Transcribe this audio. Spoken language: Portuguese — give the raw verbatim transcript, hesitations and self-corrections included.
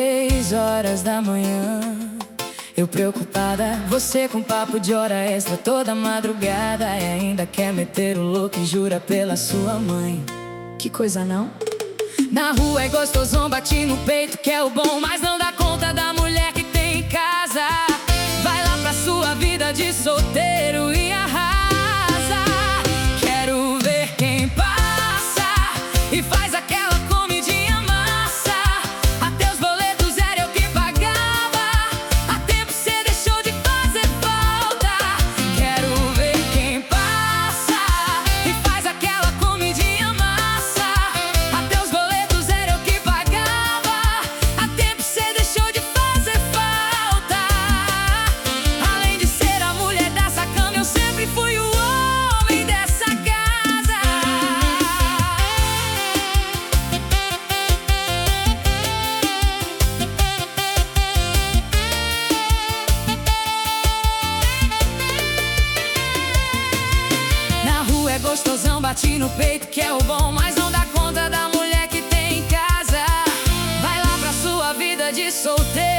Seis horas da manhã, eu preocupada, você com papo de hora extra toda madrugada. E ainda quer meter o louco e jura pela sua mãe. Que coisa não? Na rua é gostosão, bate no peito que é o bom, mas não dá conta da mulher que tem em casa. Vai lá pra sua vida de solteiro e arrasa. Quero ver quem passa e faz aquela comidinha massa. Até os boletos era eu que pagava. Há tempo cê deixou de fazer falta. Quero ver quem passa e faz aquela comidinha massa. Até os boletos era eu que pagava. Há tempo cê deixou de fazer falta. Além de ser a mulher dessa cama, eu sempre fui o homem dessa casa. Na rua é gostosão, bate no peito que é o bom, mas não dá conta da mulher que tem em casa. Vai lá pra sua vida de solteiro